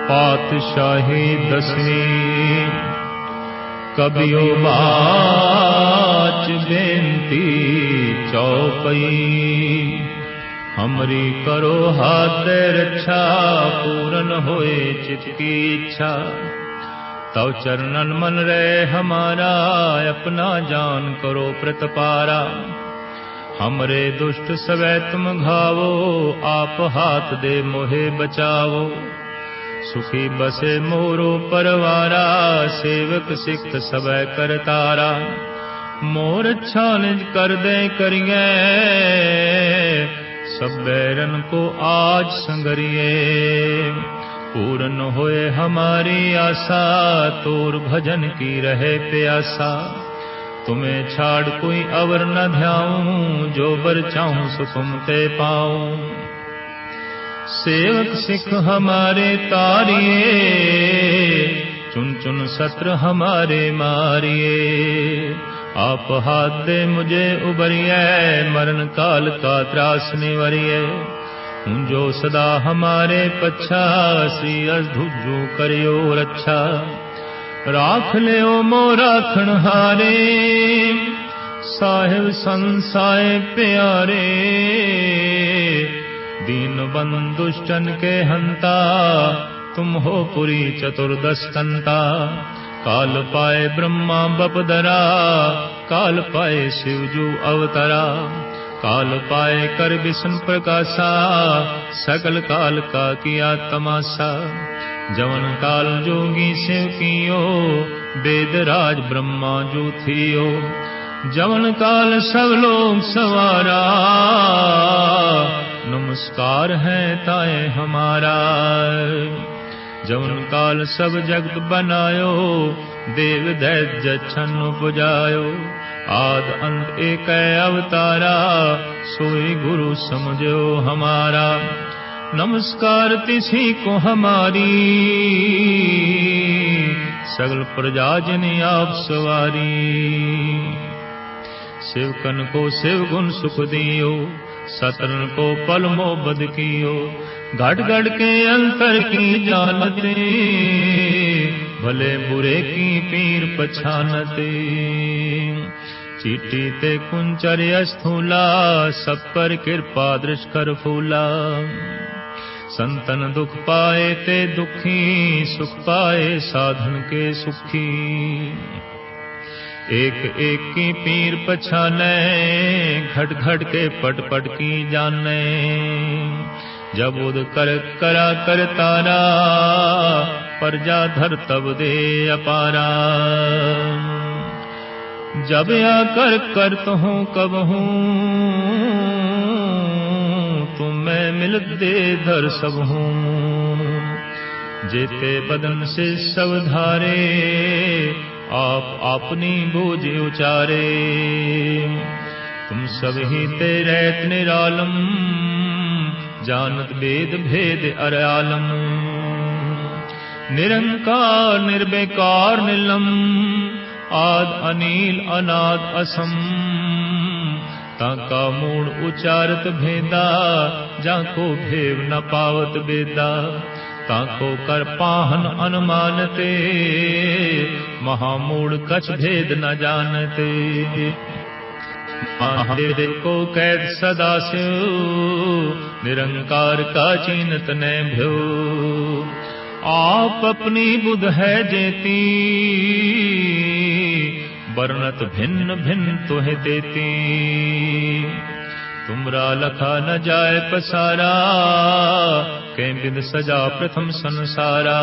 पातशाही दसवीं कबियो बाच बेनती चौपई। हमरी करो हाथ रक्षा पूरन होए चित की इच्छा। तव चरणन मन रहे हमारा अपना जान करो प्रतपारा। हमरे दुष्ट सवै तुम घावो आप हाथ दे मोहे बचावो। सुखी बसे मोरो परवारा सेवक सिख सवै करतारा। मोर अच्छा निज कर दे करिए सब बैरन को आज संगरिए। पूर्ण होए हमारी आशा तोर भजन की रहे प्यासा। तुम्हें छाड़ कोई अवर न ध्याऊं जो बर चाहूं सो तुम ते पाऊं। सेवक सिख हमारे तारिए चुन चुन सत्र हमारे मारिए। आप हाथ दे मुझे उबरिए मरण काल का त्रास निवरिए। जो सदा हमारे पच्छा श्री अधुजू करियो रक्षा। राख ले ओ मोराखण हारे साहिब संसाय प्यारे। दीन बंधुष्टन के हंता तुम हो पुरी चतुर्दशकंता। काल पाए ब्रह्मा बपदरा काल पाए शिवजू अवतरा। काल पाए कर विष्णु प्रकाशा सकल काल का किया तमाशा। जवन काल जोगी शिव कियो वेद राज ब्रह्मा जो थियो। जवन काल सब लोग सवारा नमस्कार है ताए हमारा। जवन काल सब जगत बनायो देव दैत्य छन्न पुजायो। आद अंत एक अवतारा सोई गुरु समझो हमारा। नमस्कार तिसी को हमारी सगल प्रजा जन आप सवारी। शिवकन को शिव गुण सुख दियो सतरन को पल मोबद कियो। घट घट के अंतर की जानते भले बुरे की पीर पछानते। चीटी ते कुंचर स्थूला सब पर कृपा दृश कर फूला। संतन दुख पाए ते दुखी सुख पाए साधन के सुखी। एक एक की पीर पछाने घट घट के पट पट की जाने। जब उद कर करा कर तारा प्रजा धर तब दे अपारा। जब या कर करत हूँ कब हूँ तुम मैं मिलत दे धर सब हूँ। जेते बदन से सब धारे आप अपनी बूझ उचारे। तुम सब ही ते रहत निरालम जानत वेद भेद अरयालम। निरंकार निर्विकार निलम आद अनील अनाद असम। ताका मूड उचारत भेदा जाको भेव न पावत बेदा। ताको कर पाहन अनुमानते महामूड कछ भेद न जानते। महादेव को कैद सदा से निरंकार का चिन्हत न भ्यो। आप अपनी बुध है जेती वर्णत भिन्न भिन्न तुहे देती। तुमरा लखा न जाय पसारा कै बिद सजा प्रथम संसारा।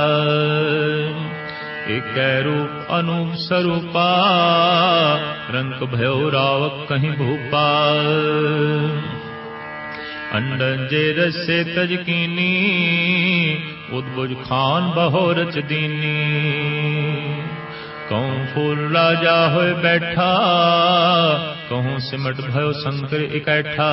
एक रूप अनूप स्वरूपा रंग भयो रावक कहीं भूपा। अंडन जे रसे तज कीनी उद्भुज खान बहोरच दीनी। कहूँ फूल राजा होए बैठा कहूँ सिमट भयो शंकर इकट्ठा।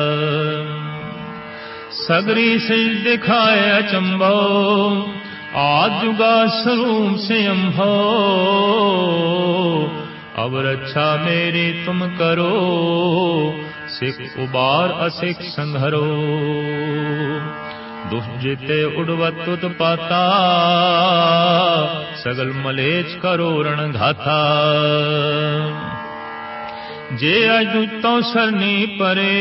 सगरी से दिखाए अचंभो आजुगा स्वरूप से अम्भो। अब रक्षा मेरी तुम करो सिख उबार असिख संघरो। दुष्ट जिते उड़वत उत्पाता, सगल मलेच करो रण घाता। जे अजुतो सरनी परे,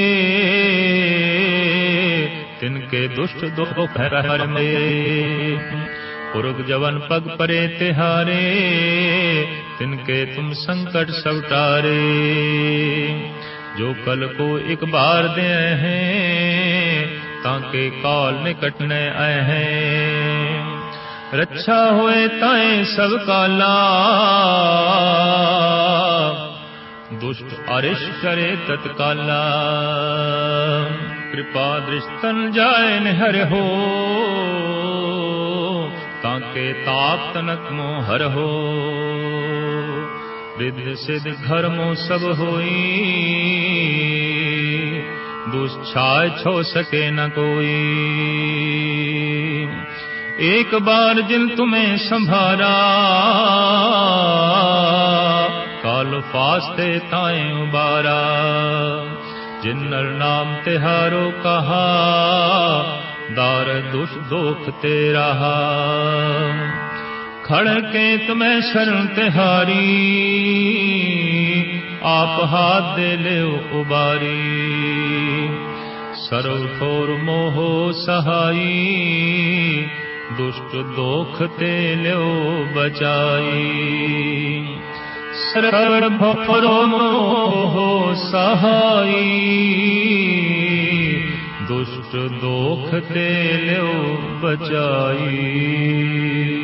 तिनके दुष्ट दुख हर में। पुरुष जवन पग परे तिहारे, तिनके तुम संकट सब टारे। जो कल को एक बार दे हैं, ताके काल निकट न आए हैं। रक्षा होए ताए सब काला, दुष्ट अरिष्ट करे तत्काला। कृपा दृष्टन जाए निहर हो, ताके ताप तनक मोहर हो। रिद्ध सिद्ध धर्मो सब होई, दुष्छाय छो सके न कोई। एक बार जिन तुम्हें संभारा, काल फास्ते ताए उबारा। जिन नर नाम तिहारो कहा, दार दुष्ट दोख ते रहा। खड़ के तुम्हें शरण तिहारी, आप हाथ दे ले उबारी। सरव ठोर मोहो सहाई, दुष्ट दोख ते ल्यो बचाई। सरव ठोर मोहो सहाई, दुष्ट दोख ते ल्यो बचाई।